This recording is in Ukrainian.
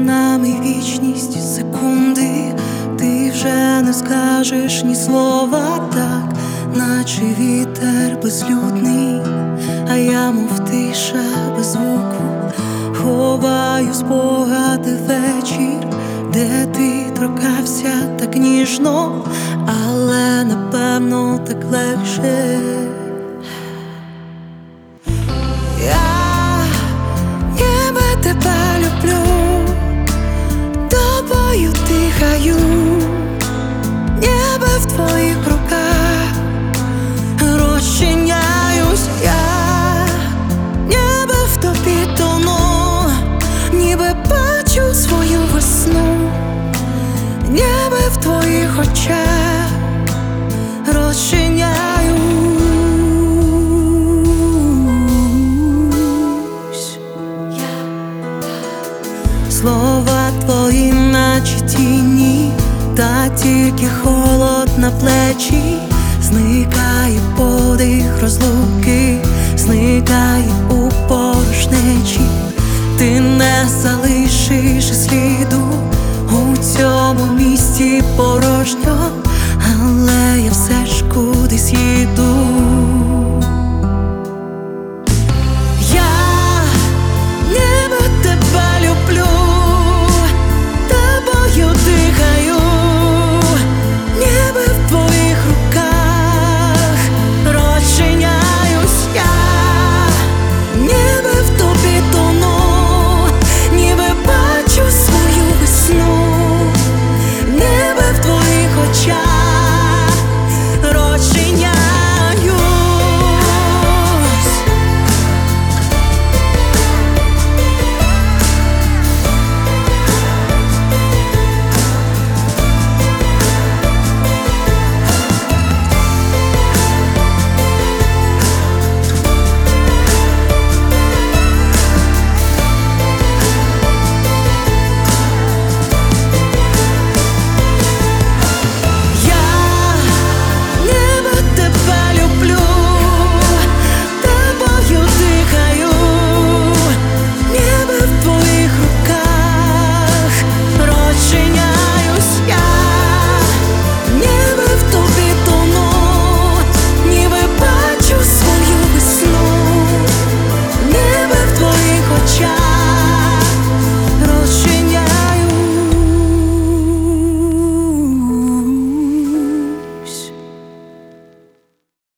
нами вічність, секунди, ти вже не скажеш ні слова, так, наче вітер безлюдний, а я мов тиша без звуку, ховаю спогади вечір, де ти торкався так ніжно, але напевно так легше. Я ніби тебе люблю, тобою дихаю, ніби в твоїх руках розчиняюсь я, ніби в тобі тону, ніби бачу свою весну, ніби в твоїх очах розчиняюсь. Слова твої наче тіні, та тільки холод на плечі, зникає подих розлуки, зникає у порожнечі. Ти не залишиш сліду у цьому місті порожньо, але я все ж кудись їду.